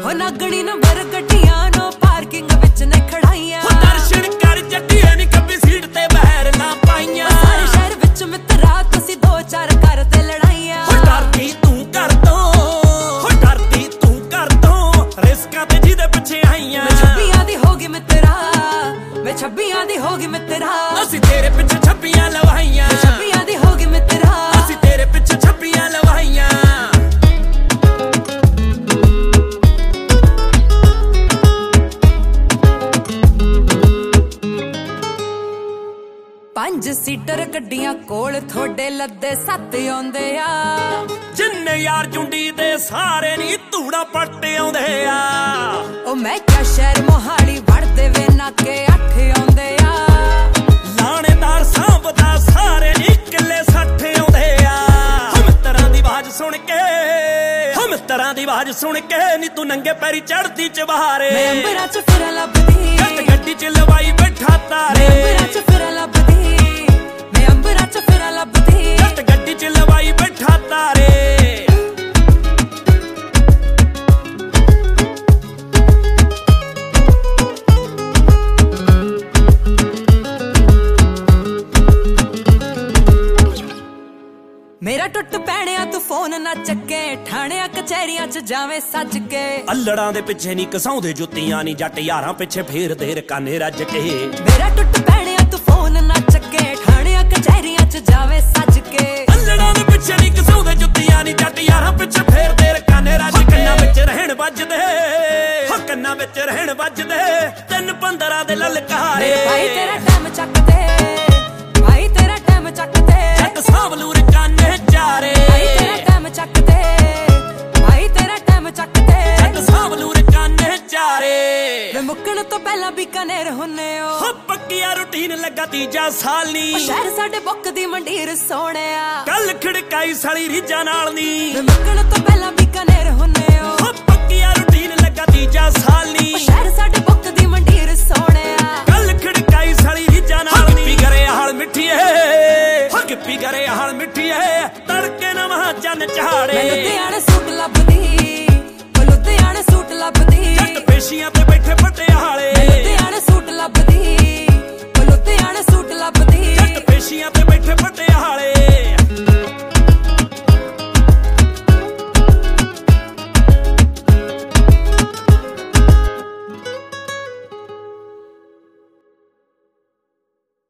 हो नागणी नंबर गड्डियां नो पार्किंग विच ने खड़ाइयां दर्शन कर जट्टियां नी कभी सीट ते बहर ना पाइयां सारे शहर विच मित्रा तुसी दो चार करते लड़ाइयां डरदी तू कर दो डरदी तू कर दो रिस्कां ते जिदे पिछे आईयां मैं छब्बियां दी होगी मित्रा मैं छब्बियां दी होगी मित्रा असी तेरे पिछे छब्बियां लवाइयां छब्बियां दी होगी मित्रा असी तेरे पिछे छब्बियां लवाइयां पंज सीटर गड्डियां कोल थोड़े लद्दे सत्त आउंदे आ जिन्ने यार जुंडी दे सारे नी धूड़ा पट्टे आउंदे आ ओ मैं क्या शहर मोहाली वड़दे वे नाके 8 आउंदे आ लाणेदार सांभदा सारे नी किले 60 आउंदे आ हम तरह दी आवाज सुन के हम तरह दी आवाज सुन के नी तू नंगे पैरी चढ़दी चबारे मैं अंबरा च फिर लभदी गड्डी च लवाई बैठा तारे अंबरा च फिर लभदी मैं अंबरा च फिर लभदी गड्डी च लवाई बैठा तारे मेरा टुट पैणिया तू फोन ना चके ठाणिया कचहरियां च जावे सज के अल्लड़ां दे पिछे नी कसाउंदे जुत्तियां नी जट यारां पिछे फेर दे रकाने रज के मेरा टुट पैणिया तू फोन ना चके ठाणिया कचहरियां च जावे सज के अल्लड़ां दे पिछे नी कसाउंदे जुत्तियां नी जट यारां पिछे फेर दे रकाने रज के कन्नां विच रहण वजदे हो कन्नां विच रहण वजदे 3-15 दे ललकारे भाई तेरा टाइम चक दे भाई तेरा टाइम चक दे जट सावलू रकाने चारे भाई तेरा टाइम चक दे भाई तेरा टाइम चक दे जट सावलू रकाने चारे वे मुक्कण तो पहला बीकानेर हुन्ने हो पक्किया रूटीन लगा तीजा साल नी शहर साडे बुक दी मंडीर सोहणिया कल खड़काई साली रीजा नाल नी वे मुक्कण तो पहला बीकानेर हुन्ने हो पक्किया रूटीन लगा तीजा साल नी शहर साडे बुक दी मंडीर सोहणिया कल खड़काई साली रीजा नाल नी करे हाल मिठी है हो गिप्पी करे हाल मिठी है तड़के नवा चन चाड़े लुधियाने सूट लभदी लुधियाने सूट लभदी जट पेशियां